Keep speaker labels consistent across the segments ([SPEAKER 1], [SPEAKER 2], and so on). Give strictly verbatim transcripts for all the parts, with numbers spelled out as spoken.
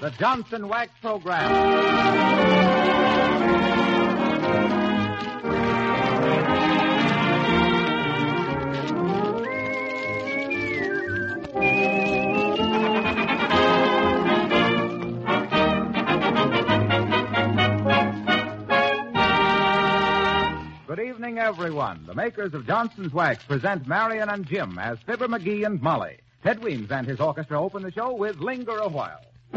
[SPEAKER 1] the Johnson Wax Program. Good evening, everyone. The makers of Johnson's Wax present Marion and Jim as Fibber McGee and Molly. Ted Weems and his orchestra open the show with Linger a While.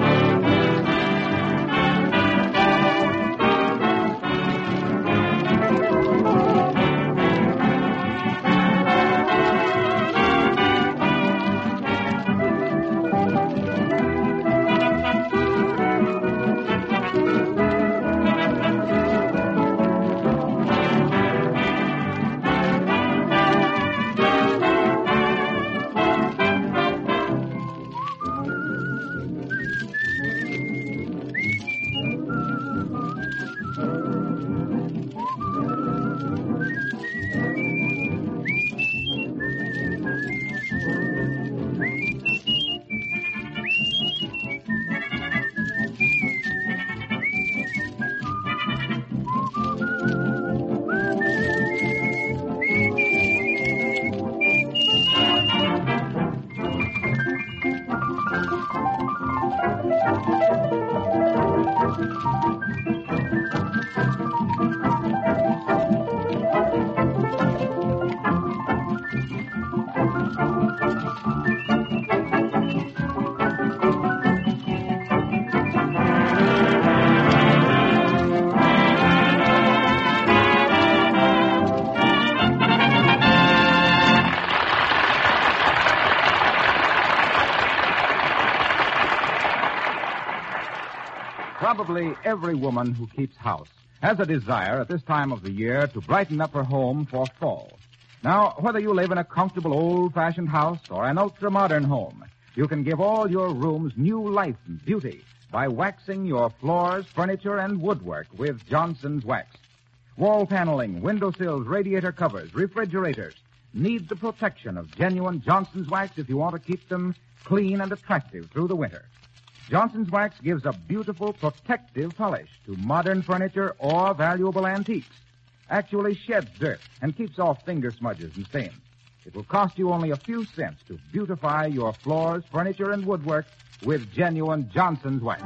[SPEAKER 1] Probably every woman who keeps house has a desire at this time of the year to brighten up her home for fall. Now, whether you live in a comfortable old-fashioned house or an ultra-modern home, you can give all your rooms new life and beauty by waxing your floors, furniture, and woodwork with Johnson's Wax. Wall paneling, windowsills, radiator covers, refrigerators need the protection of genuine Johnson's Wax if you want to keep them clean and attractive through the winter. Johnson's Wax gives a beautiful protective polish to modern furniture or valuable antiques. Actually sheds dirt and keeps off finger smudges and stains. It will cost you only a few cents to beautify your floors, furniture, and woodwork with genuine Johnson's Wax.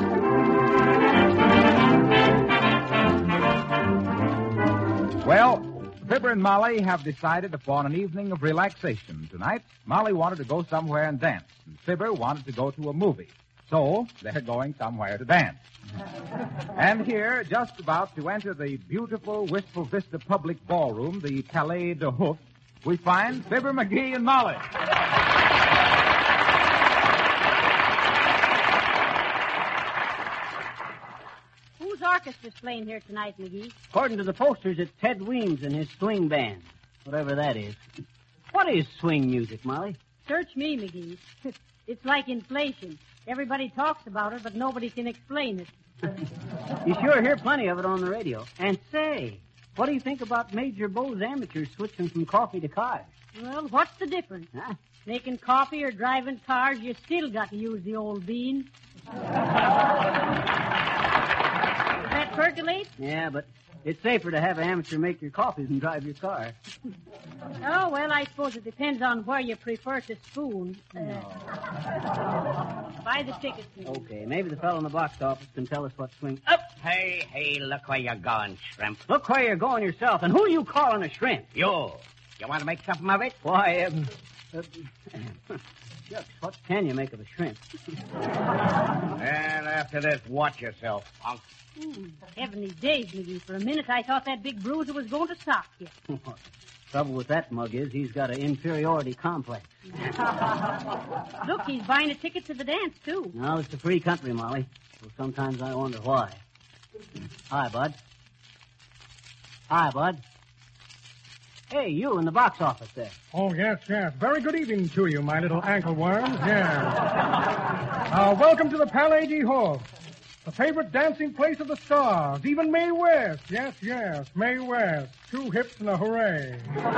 [SPEAKER 1] Well, Fibber and Molly have decided upon an evening of relaxation tonight. Molly wanted to go somewhere and dance, and Fibber wanted to go to a movie. So, they're going somewhere to dance. And here, just about to enter the beautiful Wistful Vista Public Ballroom, the Palais de Hoof, we find Fibber McGee and Molly.
[SPEAKER 2] Whose orchestra's playing here tonight, McGee?
[SPEAKER 3] According to the posters, it's Ted Weems and his swing band, whatever that is. What is swing music, Molly?
[SPEAKER 2] Search me, McGee. It's like inflation. Everybody talks about it, but nobody can explain it.
[SPEAKER 3] You sure hear plenty of it on the radio. And say, what do you think about Major Bowes amateurs switching from coffee to cars?
[SPEAKER 2] Well, what's the difference?
[SPEAKER 3] Huh?
[SPEAKER 2] Making coffee or driving cars, you still got to use the old bean. Does that percolate?
[SPEAKER 3] Yeah, but it's safer to have an amateur make your coffee than drive your car.
[SPEAKER 2] Oh, well, I suppose it depends on where you prefer to spoon. Uh, buy the tickets. Please.
[SPEAKER 3] Okay, maybe the fellow in the box office can tell us what swing...
[SPEAKER 4] Oh, hey, hey, look where you're going, shrimp.
[SPEAKER 3] Look where you're going yourself, and who are you calling a shrimp?
[SPEAKER 4] You. You want to make something of it?
[SPEAKER 3] Why, um... Uh, shucks, what can you make of a shrimp?
[SPEAKER 4] And after this, watch yourself, punk.
[SPEAKER 2] Hmm, heavenly days, McGee. For a minute, I thought that big bruiser was going to sock you.
[SPEAKER 3] Trouble with that mug is he's got an inferiority complex.
[SPEAKER 2] Look, he's buying a ticket to the dance, too.
[SPEAKER 3] No, it's a free country, Molly. So sometimes I wonder why. Hi, Bud. Hi, Bud. Hey, you in the box office there.
[SPEAKER 5] Oh, yes, yes. Very good evening to you, my little ankle worms. Yeah. Uh, welcome to the Palais de Hoof. The favorite dancing place of the stars. Even Mae West. Yes, yes, Mae West. Two hips and a hooray.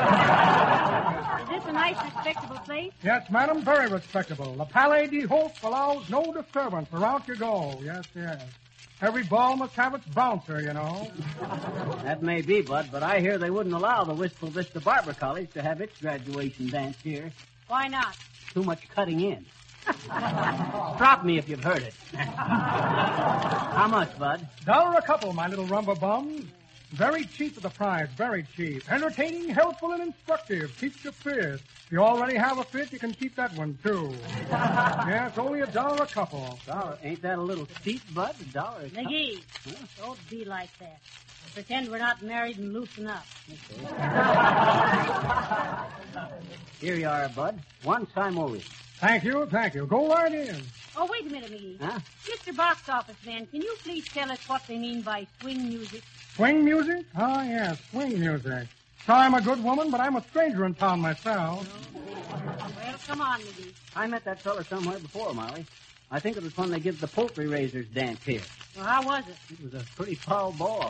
[SPEAKER 2] Is this a nice, respectable place?
[SPEAKER 5] Yes, madam, very respectable. The Palais de Hope allows no disturbance wherever you go. Yes, yes. Every ball must have its bouncer, you know.
[SPEAKER 3] That may be, Bud, but I hear they wouldn't allow the Wistful Vista Barber College to have its graduation dance here.
[SPEAKER 2] Why not?
[SPEAKER 3] Too much cutting in. Drop me if you've heard it. How much, Bud?
[SPEAKER 5] Dollar a couple, my little rumba bums. Very cheap at the price, very cheap. Entertaining, helpful, and instructive. Keeps you fit. If you already have a fit, you can keep that one, too. Yes, only a dollar a couple.
[SPEAKER 3] Dollar? Ain't that a little steep, Bud? A dollar a couple?
[SPEAKER 2] McGee, huh? Don't be like that. Pretend we're not married and loosen up.
[SPEAKER 3] Here you are, Bud. One simoleon.
[SPEAKER 5] Thank you, thank you. Go right in.
[SPEAKER 2] Oh, wait a minute, McGee.
[SPEAKER 3] Huh?
[SPEAKER 2] Mister Box Office Man, can you please tell us what they mean by swing music?
[SPEAKER 5] Swing music? Oh, yes, swing music. Sorry I'm a good woman, but I'm a stranger in town myself.
[SPEAKER 2] Well, come on, McGee.
[SPEAKER 3] I met that fella somewhere before, Molly. I think it was when they give the poultry raisers dance here.
[SPEAKER 2] Well, how was it?
[SPEAKER 3] It was a pretty foul ball.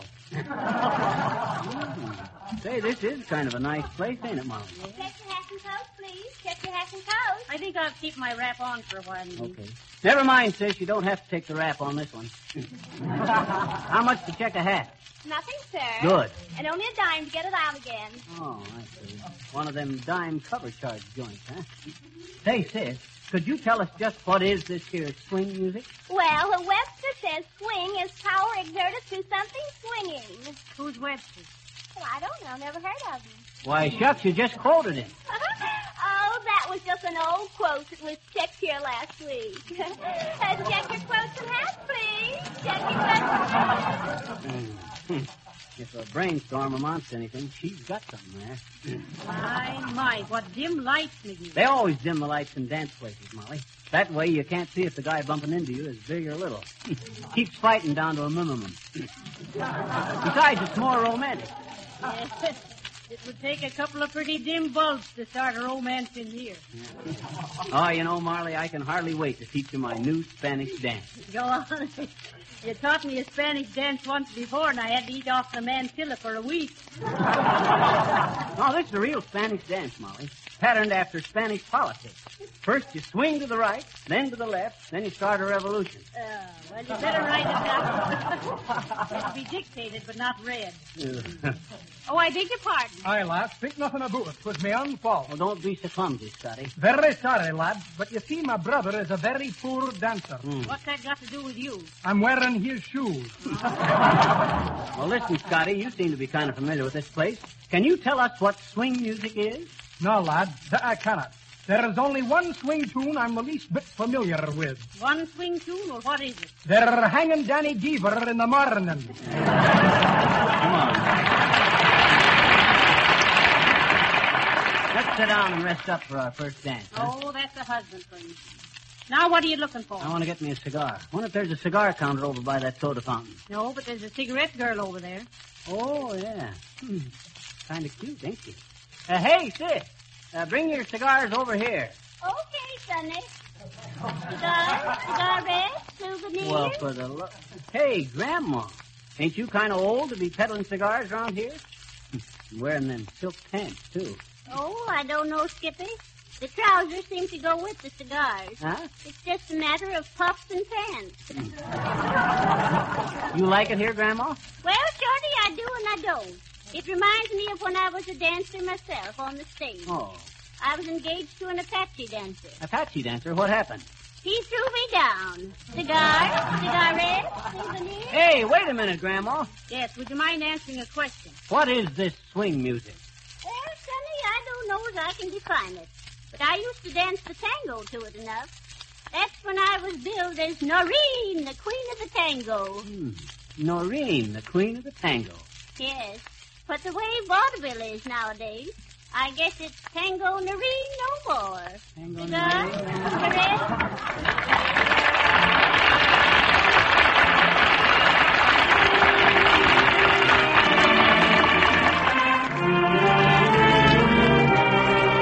[SPEAKER 3] mm. Say, this is kind of a nice place, ain't it, Molly?
[SPEAKER 6] Check your hat and coat, please. Check your hat and coat.
[SPEAKER 2] I think I'll keep my wrap on for a while, McGee.
[SPEAKER 3] Okay. Never mind, sis. You don't have to take the wrap on this one. How much to check a hat?
[SPEAKER 6] Nothing, sir.
[SPEAKER 3] Good.
[SPEAKER 6] And only a dime to get it out again.
[SPEAKER 3] Oh, I see. One of them dime cover charge joints, huh? Say, sis, could you tell us just what is this here swing music?
[SPEAKER 6] Well, Webster says swing is power exerted through something swinging.
[SPEAKER 2] Who's Webster?
[SPEAKER 6] Well, I don't know. Never heard of him.
[SPEAKER 3] Why, shucks, you just quoted him.
[SPEAKER 6] Oh, that was just an old quote that was checked here last week. uh, check your quotes and hats, please. Check your quotes and hats.
[SPEAKER 3] If a brainstorm amounts to anything, she's got something there.
[SPEAKER 2] My, my, what dim lights, McGee.
[SPEAKER 3] They always dim the lights in dance places, Molly. That way you can't see if the guy bumping into you is big or little. Keeps fighting down to a minimum. Besides, it's more romantic.
[SPEAKER 2] Yes, it would take a couple of pretty dim bulbs to start a romance in here.
[SPEAKER 3] Yeah. Oh, you know, Marley, I can hardly wait to teach you my new Spanish dance.
[SPEAKER 2] Go on. You taught me a Spanish dance once before, and I had to eat off the mantilla for a week.
[SPEAKER 3] Oh, this is a real Spanish dance, Molly. Patterned after Spanish politics. First you swing to the right, then to the left, then you start a revolution.
[SPEAKER 2] Uh, well, you better write it down. It'll be dictated, but not read. Oh, I beg your pardon.
[SPEAKER 5] Aye, lads, think nothing about it. 'Twas my own fault.
[SPEAKER 3] Well, don't be so clumsy, Scotty.
[SPEAKER 5] Very sorry, lad, but you see, my brother is a very poor dancer.
[SPEAKER 3] Mm.
[SPEAKER 2] What's that got to do with you?
[SPEAKER 5] I'm wearing his shoes.
[SPEAKER 3] Well, listen, Scotty, you seem to be kind of familiar with this place. Can you tell us what swing music is?
[SPEAKER 5] No, lad, that I cannot. There is only one swing tune I'm the least bit familiar with.
[SPEAKER 2] One swing tune, or what is it?
[SPEAKER 5] They're hanging Danny Deaver in the morning.
[SPEAKER 3] Come on. Let's sit down and rest up for our first dance. Huh?
[SPEAKER 2] Oh, that's a husband for you. Now, what are you looking for?
[SPEAKER 3] I want to get me a cigar. Wonder if there's a cigar counter over by that soda fountain.
[SPEAKER 2] No, but there's a cigarette girl over there.
[SPEAKER 3] Oh, yeah. Hmm. Kind of cute, ain't she? Uh, hey, sis, uh, bring your cigars over here.
[SPEAKER 6] Okay, Sonny. Cigar, cigarette, souvenir.
[SPEAKER 3] Well, for the lo- Hey, Grandma, ain't you kind of old to be peddling cigars around here? Wearing them silk pants, too.
[SPEAKER 6] Oh, I don't know, Skippy. The trousers seem to go with the cigars.
[SPEAKER 3] Huh?
[SPEAKER 6] It's just a matter of puffs and pants.
[SPEAKER 3] You like it here, Grandma?
[SPEAKER 6] Well, Shorty, I do and I don't. It reminds me of when I was a dancer myself on the stage.
[SPEAKER 3] Oh.
[SPEAKER 6] I was engaged to an Apache dancer.
[SPEAKER 3] Apache dancer? What happened?
[SPEAKER 6] He threw me down. Cigar, cigarette, souvenir.
[SPEAKER 3] Hey, wait a minute, Grandma.
[SPEAKER 2] Yes, would you mind answering a question?
[SPEAKER 3] What is this swing music?
[SPEAKER 6] Well, Sonny, I don't know as I can define it. But I used to dance the tango to it enough. That's when I was billed as Noreen, the queen of the tango.
[SPEAKER 3] Hmm. Noreen, the queen of the tango.
[SPEAKER 6] Yes. But the way vaudeville is nowadays, I guess it's tango Noreen no more.
[SPEAKER 3] Tango
[SPEAKER 6] Cigar,
[SPEAKER 3] Noreen.
[SPEAKER 6] cigarette.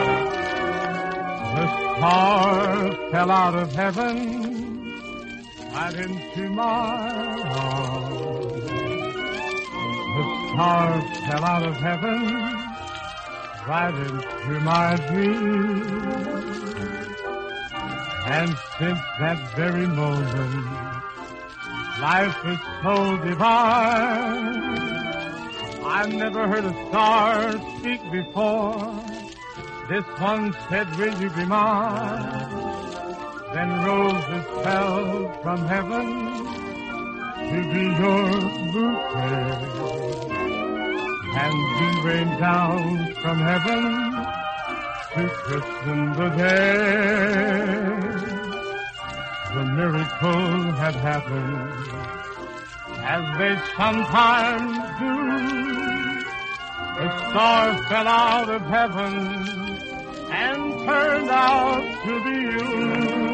[SPEAKER 5] The stars fell out of heaven right into my arms. The stars fell out of heaven, right into my dreams. And since that very moment, life is so divine. I've never heard a star speak before. This one said, will you be mine? Then roses fell from heaven to be your bouquet. And dew rained down from heaven to christen the day. The miracle had happened, as they sometimes do. The star fell out of heaven and turned out to be you.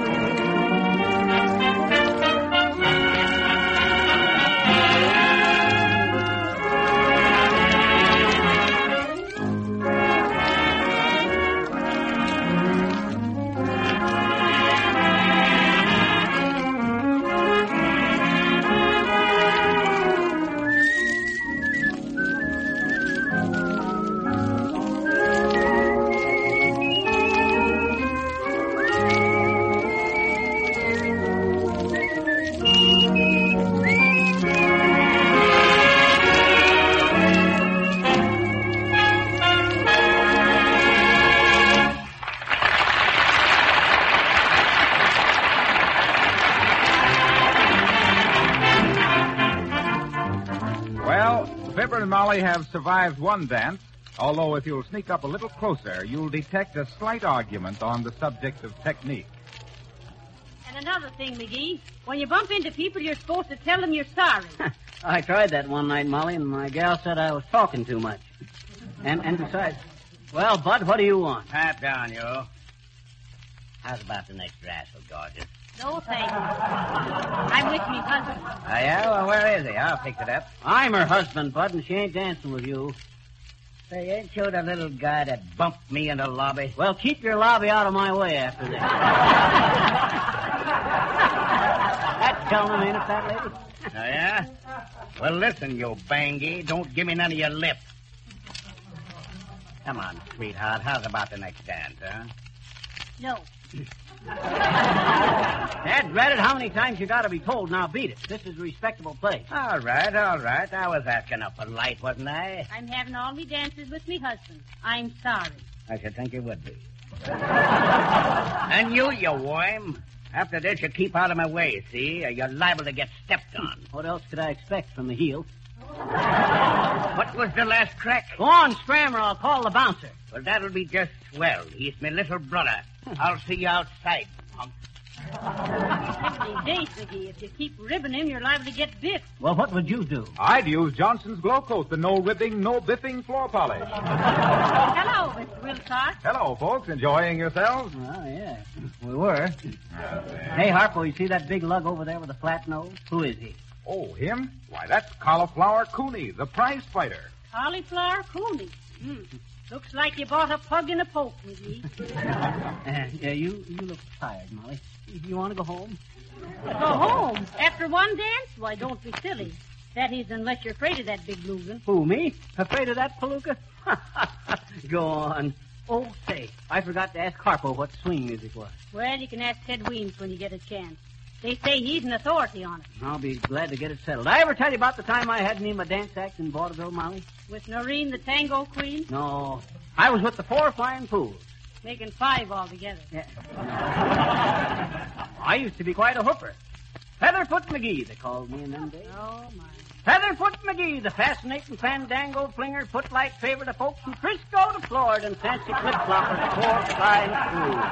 [SPEAKER 1] Fibber and Molly have survived one dance, although if you'll sneak up a little closer, you'll detect a slight argument on the subject of technique.
[SPEAKER 2] And another thing, McGee, when you bump into people, you're supposed to tell them you're sorry.
[SPEAKER 3] I tried that one night, Molly, and my gal said I was talking too much. And and besides, well, Bud, what do you want?
[SPEAKER 4] Pat down, you. How's about the next rascal, gorgeous?
[SPEAKER 2] No, thank you. I'm with me husband.
[SPEAKER 4] Oh, yeah? Well, where is he? I'll pick it up.
[SPEAKER 3] I'm her husband, Bud, and she ain't dancing with you.
[SPEAKER 4] Say, ain't you the little guy that bumped me in the lobby?
[SPEAKER 3] Well, keep your lobby out of my way after this. That's telling him, ain't it, that lady?
[SPEAKER 4] Oh, yeah? Well, listen, you bangy. Don't give me none of your lip. Come on, sweetheart. How's about the next dance, huh?
[SPEAKER 2] No.
[SPEAKER 3] Dad, dread it, how many times you got to be told? Now beat it. This is a respectable place.
[SPEAKER 4] All right, all right. I was acting up polite, wasn't I?
[SPEAKER 2] I'm having all me dances with me husband. I'm sorry.
[SPEAKER 4] I should think you would be. And you, you worm. After this, you keep out of my way, see? Or you're liable to get stepped on.
[SPEAKER 3] What else could I expect from the heel?
[SPEAKER 4] What was the last crack?
[SPEAKER 3] Go on, scram, or I'll call the bouncer.
[SPEAKER 4] Well, that'll be just swell. He's my little brother. I'll see you outside, punk.
[SPEAKER 2] Every day, Ziggy, if you keep ribbing him, you're liable to get bit.
[SPEAKER 3] Well, what would you do?
[SPEAKER 1] I'd use Johnson's Glow Coat, the no ribbing, no biffing floor polish.
[SPEAKER 2] Hello, Mister Wilcox.
[SPEAKER 1] Hello, folks. Enjoying yourselves?
[SPEAKER 3] Oh, yeah. We were. Hey, Harpo, you see that big lug over there with a flat nose? Who is he?
[SPEAKER 1] Oh, him? Why, that's Cauliflower Cooney, the prize fighter.
[SPEAKER 2] Cauliflower Cooney. Hmm. Looks like you bought a pug in a poke, McGee.
[SPEAKER 3] Uh, yeah, you, you look tired, Molly. You want to go home?
[SPEAKER 2] Go home? After one dance? Why, don't be silly. That is, unless you're afraid of that big loser.
[SPEAKER 3] Who, me? Afraid of that palooka? Go on. Oh, say, I forgot to ask Harpo what swing music was.
[SPEAKER 2] Well, you can ask Ted Weems when you get a chance. They say he's an authority on it.
[SPEAKER 3] I'll be glad to get it settled. Did I ever tell you about the time I had me my dance act in vaudeville, Molly?
[SPEAKER 2] With Noreen, the tango queen?
[SPEAKER 3] No. I was with the four flying fools.
[SPEAKER 2] Making five altogether.
[SPEAKER 3] Yeah. I used to be quite a hooper. Featherfoot McGee, they called me in them days.
[SPEAKER 2] Oh, my.
[SPEAKER 3] Featherfoot McGee, the fascinating fandango flinger, footlight favorite of folks from Frisco to Florida and fancy flip-flopper to four flying fools.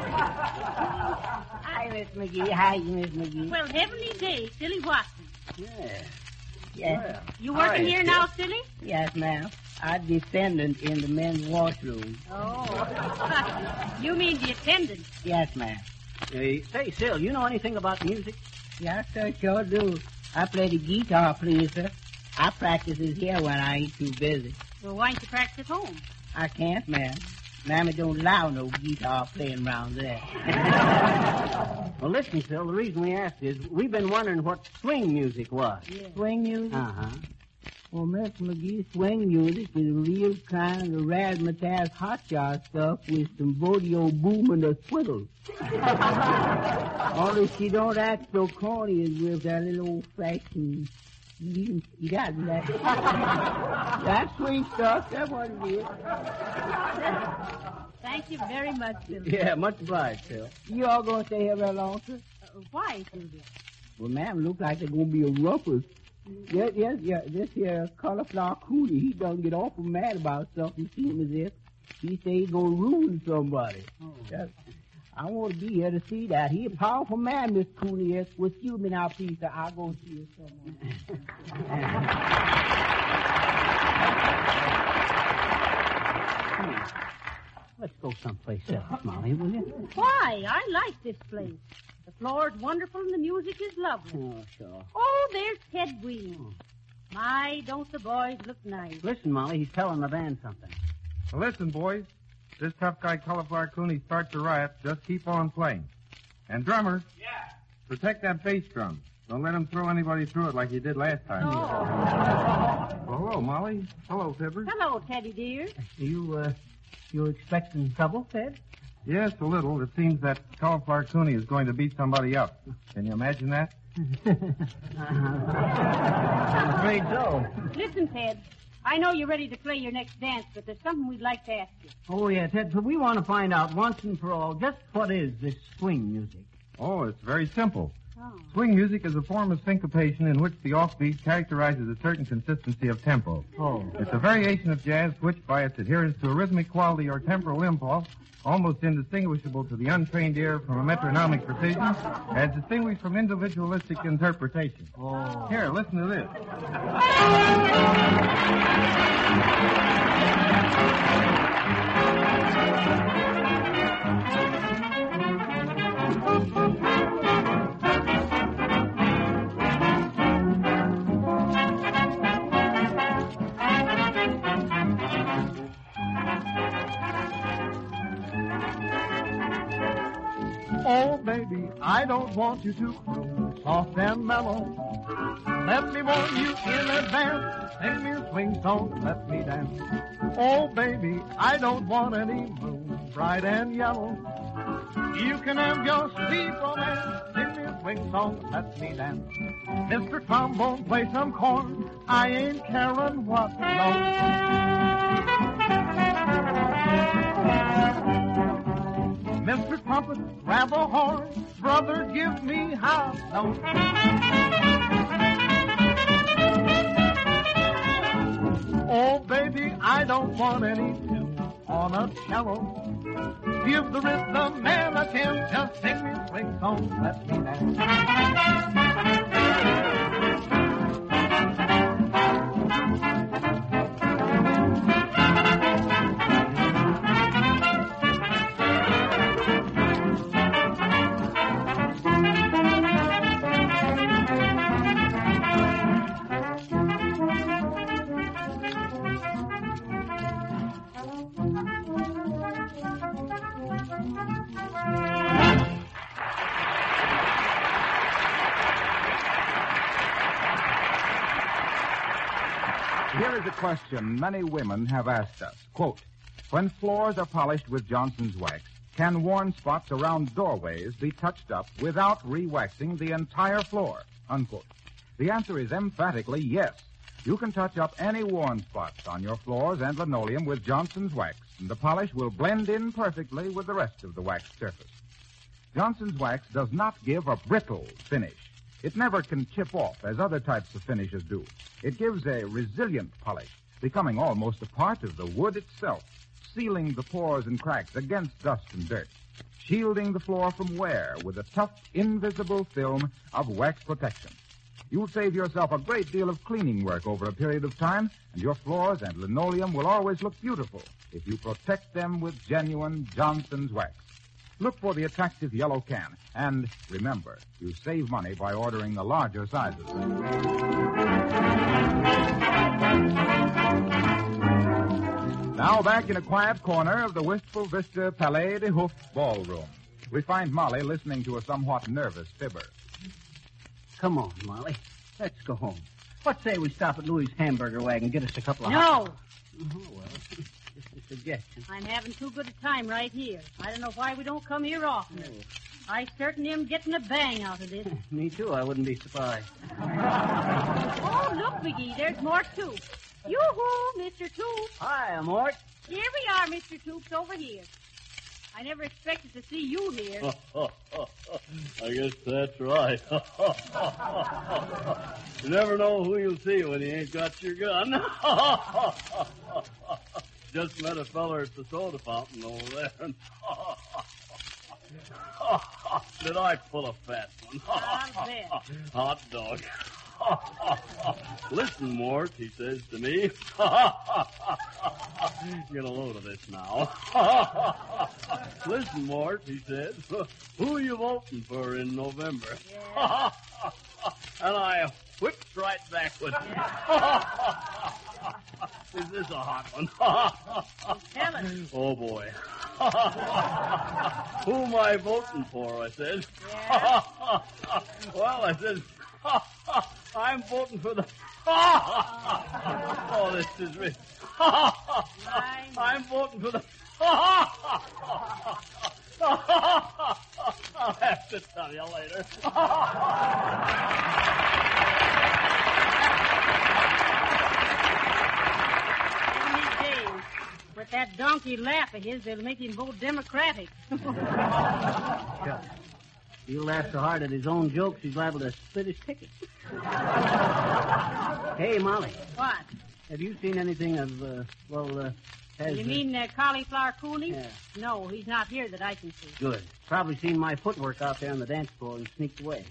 [SPEAKER 7] Hi, Miss McGee. Hi, Miss McGee.
[SPEAKER 2] Well, heavenly day, Silly Watson.
[SPEAKER 3] Yeah.
[SPEAKER 7] Yes.
[SPEAKER 3] Well,
[SPEAKER 2] You working
[SPEAKER 3] hi,
[SPEAKER 2] here
[SPEAKER 3] Sid.
[SPEAKER 2] now, Silly?
[SPEAKER 7] Yes, ma'am. I'm defendant in the men's washroom.
[SPEAKER 2] Oh. You mean the attendant.
[SPEAKER 7] Yes, ma'am.
[SPEAKER 3] Hey, say, Sil, you know anything about music?
[SPEAKER 7] Yes, sir, sure do. I play the guitar, please, sir. I practice it here when I ain't too busy.
[SPEAKER 2] Well, why don't you practice at home?
[SPEAKER 7] I can't, ma'am. Mammy don't allow no guitar playing around there.
[SPEAKER 3] Well, listen, Phil, the reason we asked is we've been wondering what swing music was.
[SPEAKER 7] Yeah. Swing music?
[SPEAKER 3] Uh-huh.
[SPEAKER 7] Well, Mister McGee, swing music is a real kind of razzmatazz hotshot stuff with some rodeo boom and a swivel. Only she don't act so corny as with that little old-fashioned... You, you got that. That swing stuff, that's what it is.
[SPEAKER 2] Thank you very much, Silvia.
[SPEAKER 3] Yeah, much obliged, Phil.
[SPEAKER 7] You all gonna stay here very long, sir?
[SPEAKER 2] Uh, why, Silvia?
[SPEAKER 7] Well, ma'am, look like there's gonna be a rumpus. Yes, yes, yeah. This here cauliflower cootie, he done get awful mad about something. Seem as if he say he's gonna ruin somebody.
[SPEAKER 2] Oh.
[SPEAKER 7] Yes. I want to be here to see that. He a powerful man, Miss Cooney is. Excuse me now, please, sir. I'll go see you someone.
[SPEAKER 3] Let's go someplace else, Molly, will you?
[SPEAKER 2] Why? I like this place. The floor's wonderful and the music is lovely.
[SPEAKER 3] Oh, sure.
[SPEAKER 2] Oh, there's Ted Green. My, don't the boys look nice.
[SPEAKER 3] Listen, Molly, he's telling the band something.
[SPEAKER 8] Well, listen, boys. This tough guy, Cauliflower Cooney, starts a riot. Just keep on playing. And drummer. Yeah. Protect that bass drum. Don't let him throw anybody through it like he did last time.
[SPEAKER 2] Oh.
[SPEAKER 8] Well, hello, Molly. Hello, Fibber.
[SPEAKER 2] Hello, Teddy dear.
[SPEAKER 3] You, uh, you expecting trouble, Ted?
[SPEAKER 8] Yes, a little. It seems that Cauliflower Cooney is going to beat somebody up. Can you imagine that?
[SPEAKER 3] I'm afraid so.
[SPEAKER 2] Listen, Ted. I know you're ready to play your next dance, but there's something we'd like to ask you.
[SPEAKER 3] Oh, yeah, Ted, so we want to find out once and for all just what is this swing music?
[SPEAKER 8] Oh, it's very simple.
[SPEAKER 2] Oh.
[SPEAKER 8] Swing music is a form of syncopation in which the offbeat characterizes a certain consistency of tempo.
[SPEAKER 3] Oh.
[SPEAKER 8] It's a variation of jazz which, by its adherence to a rhythmic quality or temporal impulse, almost indistinguishable to the untrained ear from a metronomic precision, as distinguished from individualistic interpretation.
[SPEAKER 3] Oh.
[SPEAKER 8] Here, listen to this.
[SPEAKER 5] Oh, baby, I don't want you to croon soft and mellow. Let me warn you in advance. Sing me a swing song, let me dance. Oh, baby, I don't want any moon, bright and yellow. You can have your sweet romance. Sing me a swing song, let me dance. Mister Trombone, play some corn. I ain't caring what Mister Trumpet, grab a horn. Brother, give me half note. Oh, baby, I don't want any tune on a cello. Give the rhythm man a chance. Just sing me a swing song, let me dance.
[SPEAKER 1] Here is a question many women have asked us. Quote, when floors are polished with Johnson's wax, can worn spots around doorways be touched up without re-waxing the entire floor? Unquote. The answer is emphatically yes. You can touch up any worn spots on your floors and linoleum with Johnson's wax, and the polish will blend in perfectly with the rest of the wax surface. Johnson's wax does not give a brittle finish. It never can chip off as other types of finishes do. It gives a resilient polish, becoming almost a part of the wood itself, sealing the pores and cracks against dust and dirt, shielding the floor from wear with a tough, invisible film of wax protection. You'll save yourself a great deal of cleaning work over a period of time, and your floors and linoleum will always look beautiful if you protect them with genuine Johnson's wax. Look for the attractive yellow can, and remember, you save money by ordering the larger sizes. Now back in a quiet corner of the Wistful Vista Palais de Hoof ballroom, we find Molly listening to a somewhat nervous fibber.
[SPEAKER 3] Come on, Molly. Let's go home. What say we stop at Louis' hamburger wagon and get us a couple of...
[SPEAKER 2] No.
[SPEAKER 3] hot- Oh, well, just a suggestion.
[SPEAKER 2] I'm having too good a time right here. I don't know why we don't come here often. I certainly am getting a bang out of this.
[SPEAKER 3] Me too. I wouldn't be surprised.
[SPEAKER 2] Oh, look, McGee, there's Mort Toops. Yoo-hoo, Mister Toops.
[SPEAKER 3] Hi, Mort.
[SPEAKER 2] Here we are, Mister Toops, over here. I never expected to see you here.
[SPEAKER 9] I guess that's right. You never know who you'll see when you ain't got your gun. Just met a feller at the soda fountain over there. Did I pull a fast one?
[SPEAKER 2] I'll bet.
[SPEAKER 9] Hot dog. Listen, Mort, he says to me. Get a load of this now. Listen, Mort, he said. Who are you voting for in November?
[SPEAKER 2] Yeah.
[SPEAKER 9] And I whipped right back with it. Is this a hot one?
[SPEAKER 2] Tell us.
[SPEAKER 9] Oh, boy. Who am I voting for, I said.
[SPEAKER 2] Yeah.
[SPEAKER 9] Well, I said, I'm voting for the... Oh, this is rich. I'm voting for the... I'll have to tell you later.
[SPEAKER 2] Any day, with that donkey laugh of his, they'll make him vote Democratic.
[SPEAKER 3] He'll laugh so hard at his own jokes, he's liable to split his ticket. Hey, Molly,
[SPEAKER 2] What?
[SPEAKER 3] have you seen anything of, uh, well, uh, has...
[SPEAKER 2] You
[SPEAKER 3] uh,
[SPEAKER 2] mean uh, Cauliflower Cooney?
[SPEAKER 3] Yeah.
[SPEAKER 2] No, he's not here that I can see.
[SPEAKER 3] Good. Probably seen my footwork out there on the dance floor and sneaked away.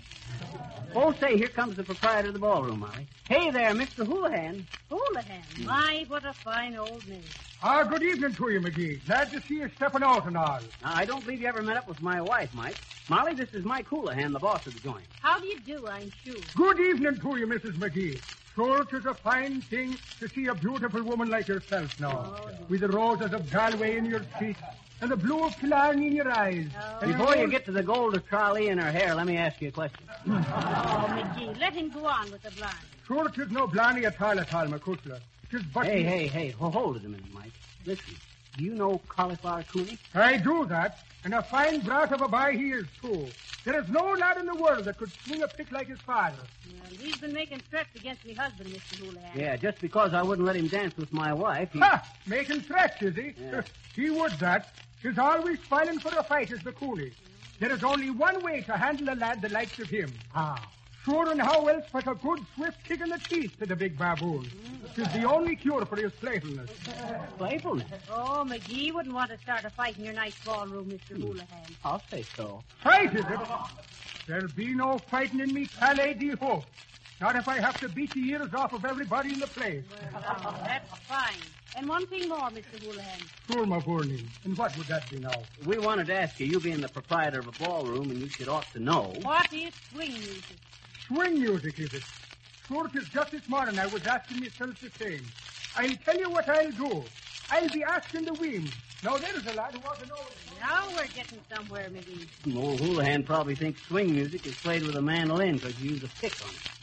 [SPEAKER 3] Oh, say, here comes the proprietor of the ballroom, Molly. Hey there, Mister Houlihan.
[SPEAKER 2] Houlihan. My, what a fine old name.
[SPEAKER 5] Ah, good evening to you, McGee. Glad to see you stepping out and all.
[SPEAKER 3] Now, I don't believe you ever met up with my wife, Mike. Molly, this is Mike Houlihan, the boss of the joint.
[SPEAKER 2] How do you do, I'm sure?
[SPEAKER 5] Good evening to you, Missus McGee. Sure, 'tis a fine thing to see a beautiful woman like yourself now,
[SPEAKER 2] Oh,
[SPEAKER 5] with the roses of Galway in your cheeks and the blue of Killarney in your eyes.
[SPEAKER 2] Oh.
[SPEAKER 5] And
[SPEAKER 3] Before you
[SPEAKER 5] all-
[SPEAKER 3] get to the gold of trolley in her hair, let me ask you a question.
[SPEAKER 2] Oh, McGee, let him go on with the blind.
[SPEAKER 5] Sure, 'tis no blarney at all at all, McCutler. 'Tis but...
[SPEAKER 3] Hey, hey, hey, ho- hold it a minute, Mike. Listen, do you know Cauliflower Cooney?
[SPEAKER 5] I do that, and a fine brat of a boy he is, too. There is no lad in the world that could swing a pick like his father.
[SPEAKER 2] Well, he's been making threats against me husband, Mister Houlihan.
[SPEAKER 3] Yeah, just because I wouldn't let him dance with my wife, he...
[SPEAKER 5] Ha! Making threats, is he?
[SPEAKER 3] Yeah.
[SPEAKER 5] He would that. He's always filing for a fight, is the Cooney. There is only one way to handle a lad the likes of him.
[SPEAKER 3] How?
[SPEAKER 5] Sure, and how else but a good swift kick in the teeth to the big baboon. Tis the only cure for his playfulness.
[SPEAKER 3] Playfulness.
[SPEAKER 2] Oh, McGee wouldn't want to start a fight in your nice ballroom, Mister Houlihan.
[SPEAKER 3] I'll say so.
[SPEAKER 5] Fight, is it? There'll be no fighting in me Palais de Hope. Not if I have to beat the ears off of everybody in the place.
[SPEAKER 2] Well, that's fine. And one thing more, Mister Houlihan.
[SPEAKER 5] Sure, my Bourney. And what would that be now?
[SPEAKER 3] We wanted to ask you, you being the proprietor of a ballroom, and you should ought to know.
[SPEAKER 2] What is swing music?
[SPEAKER 5] Swing music, is it? Sure, it is just this morning I was asking myself the same. I'll tell you what I'll do. I'll be asking the Weems. Now, there's a lad who wants to know...
[SPEAKER 2] Now we're getting somewhere, McGee.
[SPEAKER 3] Old Houlihan probably thinks swing music is played with a mandolin because you use a pick on it.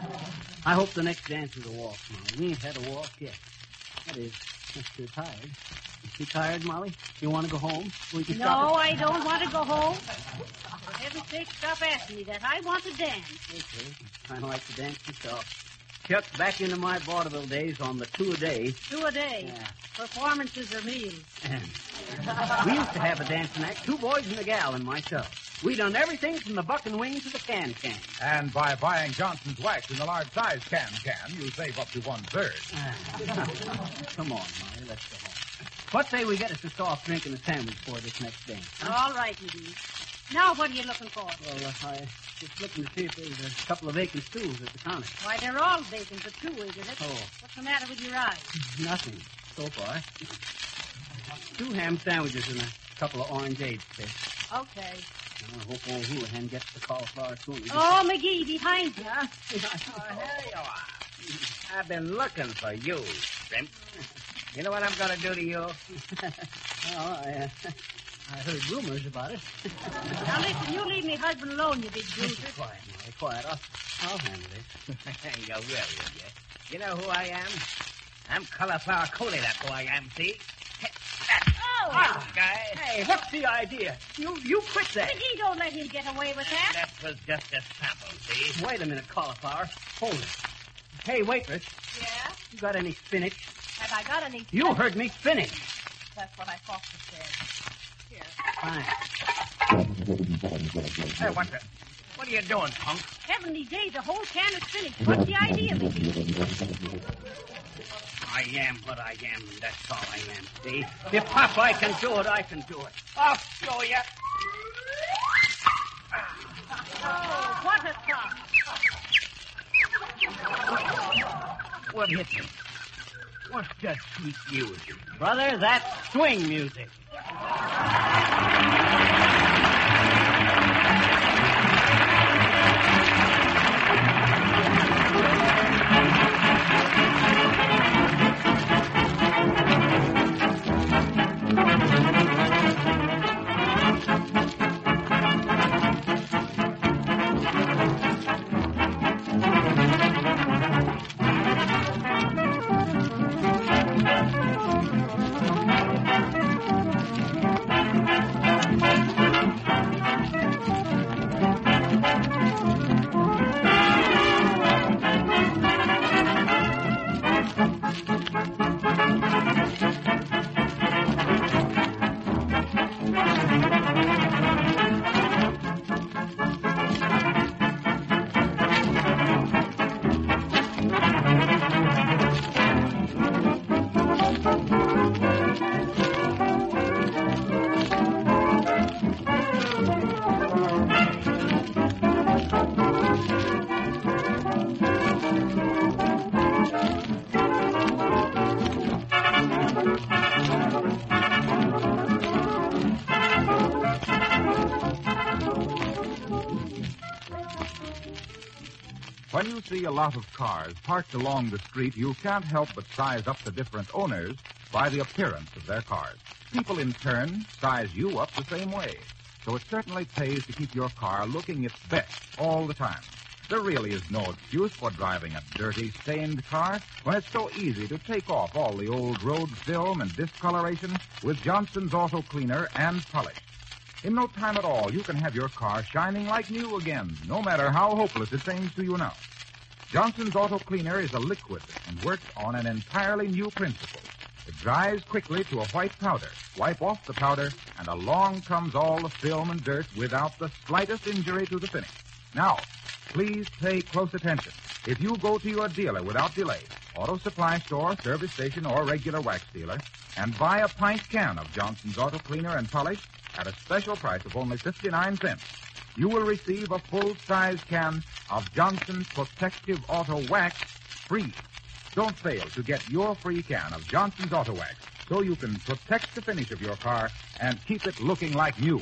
[SPEAKER 3] I hope the next dance is a waltz, Molly. We ain't had a waltz yet. That is, if you're tired. You tired, Molly? You want to go home? We can
[SPEAKER 2] No,
[SPEAKER 3] stop
[SPEAKER 2] I don't want to go home. For heaven's sake, stop asking me that. I want to dance.
[SPEAKER 3] it. Okay, kind of like to dance yourself. Chuck, back into my vaudeville days on the two a day.
[SPEAKER 2] Two a day.
[SPEAKER 3] Yeah.
[SPEAKER 2] Performances or meals.
[SPEAKER 3] We used to have a dancing act, two boys and a gal and myself. We done everything from the buck and wing to the can-can.
[SPEAKER 1] And by buying Johnson's wax in the large size can-can, you save up to one-third.
[SPEAKER 3] Come on, Molly, let's go home. What say we get us a soft drink and a sandwich for this next dance?
[SPEAKER 2] All right, McGee. Now, what are you looking for?
[SPEAKER 3] Well, uh, I just looking to see if there's a couple of vacant stools at the counter.
[SPEAKER 2] Why, they're all vacant, but two, isn't it?
[SPEAKER 3] Oh.
[SPEAKER 2] What's the matter with your eyes?
[SPEAKER 3] Nothing, so far. Two ham sandwiches and a couple of orangeades, please.
[SPEAKER 2] Okay.
[SPEAKER 3] I hope old Houlihan gets the cauliflower Cooney.
[SPEAKER 2] Oh, McGee, behind you.
[SPEAKER 4] Oh, here you are. I've been looking for you, Shrimp. You know what I'm going to do to you?
[SPEAKER 3] Oh, I, uh, I heard rumors about it.
[SPEAKER 2] Now, listen, you leave me husband alone, you big bruiser.
[SPEAKER 3] Quiet, Molly, quiet. I'll, I'll handle it.
[SPEAKER 4] You will, will you? You know who I am? I'm Cauliflower Cooley, that's who I am, see?
[SPEAKER 2] Oh!
[SPEAKER 4] Ah, guy.
[SPEAKER 3] Hey, what's the idea? You you quit that.
[SPEAKER 2] Mickey, don't let him get away with that.
[SPEAKER 4] That was just a sample, see?
[SPEAKER 3] Wait a minute, Cauliflower. Hold it. Hey, waitress,
[SPEAKER 2] Yeah?
[SPEAKER 3] you got any spinach?
[SPEAKER 2] Have I got any...
[SPEAKER 3] You heard me, spinach.
[SPEAKER 2] That's what I thought you said. Here.
[SPEAKER 3] Fine.
[SPEAKER 4] Hey, what the... What are you doing, punk?
[SPEAKER 2] Heavenly days, a whole can of spinach. What's the idea, Mickey?
[SPEAKER 4] I am what I am, and that's all I am, see? If Popeye can do it, I can do it. I'll show you.
[SPEAKER 2] Oh, what a thought.
[SPEAKER 4] What hit me? What's that sweet music?
[SPEAKER 3] Brother, that's swing music.
[SPEAKER 1] When you see a lot of cars parked along the street, you can't help but size up the different owners by the appearance of their cars. People, in turn, size you up the same way. So it certainly pays to keep your car looking its best all the time. There really is no excuse for driving a dirty, stained car when it's so easy to take off all the old road film and discoloration with Johnson's Auto Cleaner and Polish. In no time at all, you can have your car shining like new again, no matter how hopeless it seems to you now. Johnson's Auto Cleaner is a liquid and works on an entirely new principle. It dries quickly to a white powder. Wipe off the powder, and along comes all the film and dirt without the slightest injury to the finish. Now, please pay close attention. If you go to your dealer without delay, auto supply store, service station, or regular wax dealer, and buy a pint can of Johnson's Auto Cleaner and Polish at a special price of only fifty-nine cents, you will receive a full-size can of Johnson's Protective Auto Wax free. Don't fail to get your free can of Johnson's Auto Wax so you can protect the finish of your car and keep it looking like new.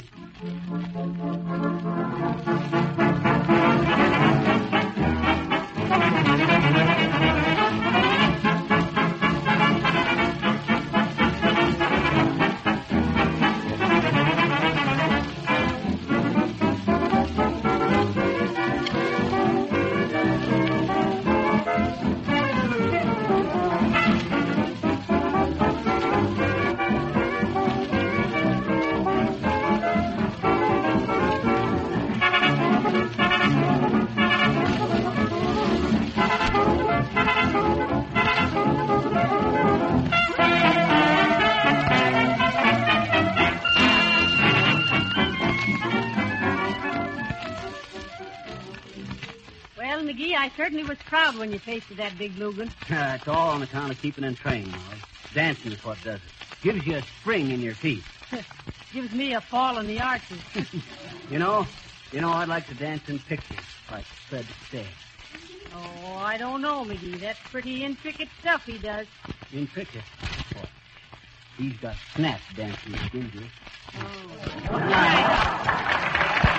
[SPEAKER 2] Well, McGee, I certainly was proud when you tasted that big Lugan.
[SPEAKER 3] Uh, it's all on account of keeping in train, Molly. Dancing is what does it. Gives you a spring in your feet.
[SPEAKER 2] Gives me a fall in the arches.
[SPEAKER 3] You know, you know, I'd like to dance in pictures, like Fred Astaire.
[SPEAKER 2] Oh, I don't know, McGee. That's pretty intricate stuff he does.
[SPEAKER 3] Intricate? What? He's got snaps dancing with Ginger.
[SPEAKER 2] Oh. All right.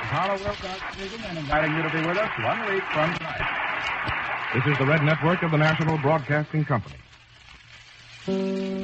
[SPEAKER 1] Harlow Wilcox speaking and inviting you to be with us one week from tonight.
[SPEAKER 10] This is the Red Network of the National Broadcasting Company.